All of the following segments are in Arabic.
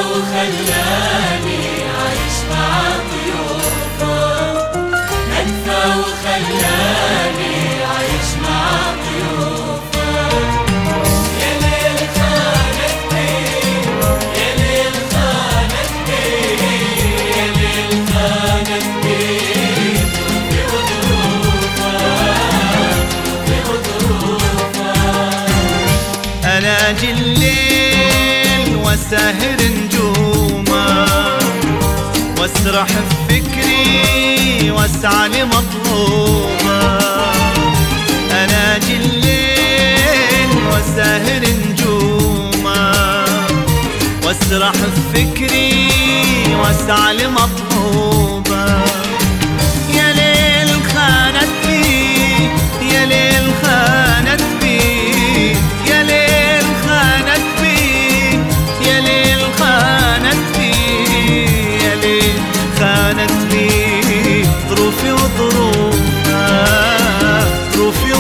وخلاني عايش مع ضيوفه، نكفى وخلاني عايش مع ضيوفه. يا ليل خانتني، يا ليل خانتني، يا ليل خانتني ضيوفي وضيوفه، ضيوفي وضيوفه. أنا أجي الليل واسهر نجومه، واسرح بفكري واسعى لمطلوبه. أنا أجي الليل واسهر نجومه، واسرح بفكري واسعى لمطلوبه. يا ليل خانت بي، يا ليل خانت بي، يا ليل خانت بي، يا ليل خانت بي، يا ليل خانت بي. ظروفي وظروفها، ظروفي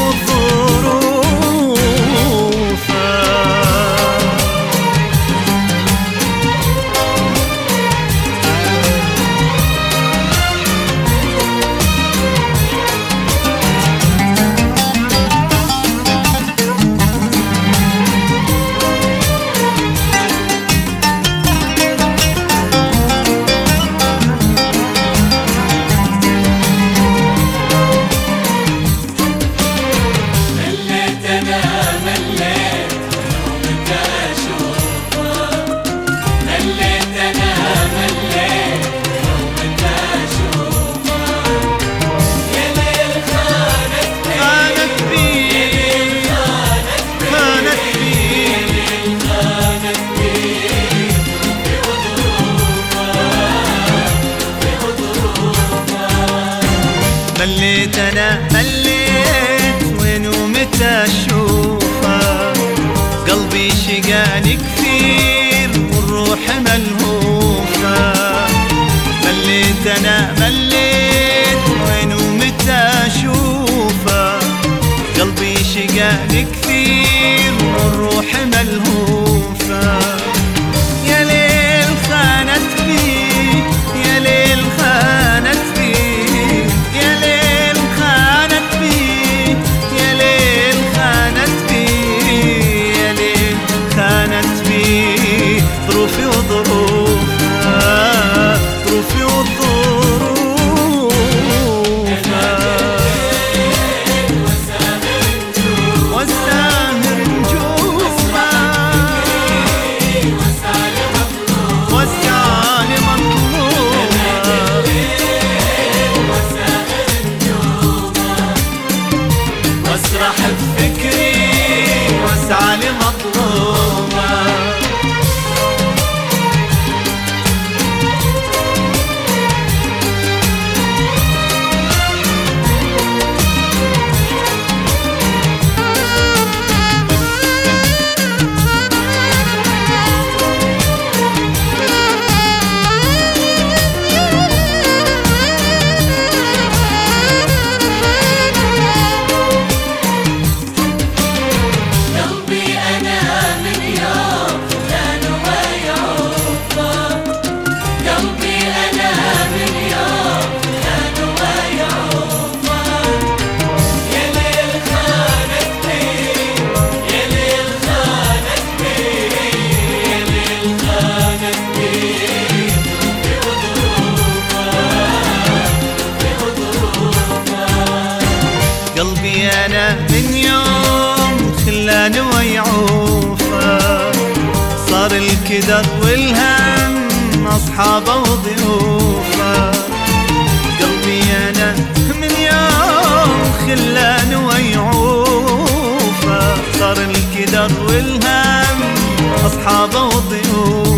وظروفها. مليت أنا مليت، وين ومتى أشوفه؟ قلبي شقاني كثير والروح ملهوفة. مليت أنا مليت، وين ومتى أشوفه؟ قلبي شقاني كثير والروح ملهوفة. يا ليل خانت بي، يا ليل خانت بي، يا ليل خانت بي، يا ليل خانت بي، يا ليل خانت بي. ظروفي وظروفها، ظروفي وظروفها. واسهر نجومها، واسعى لمطلوبها. واسرح بفكري واسعى لمطلوبه. قلبي أنا من يوم خلاني ويعوفه، صار الكدر والهم أصحابه وضيوفه. قلبي أنا من يوم خلاني ويعوفه، صار الكدر والهم أصحابه وضيوفه.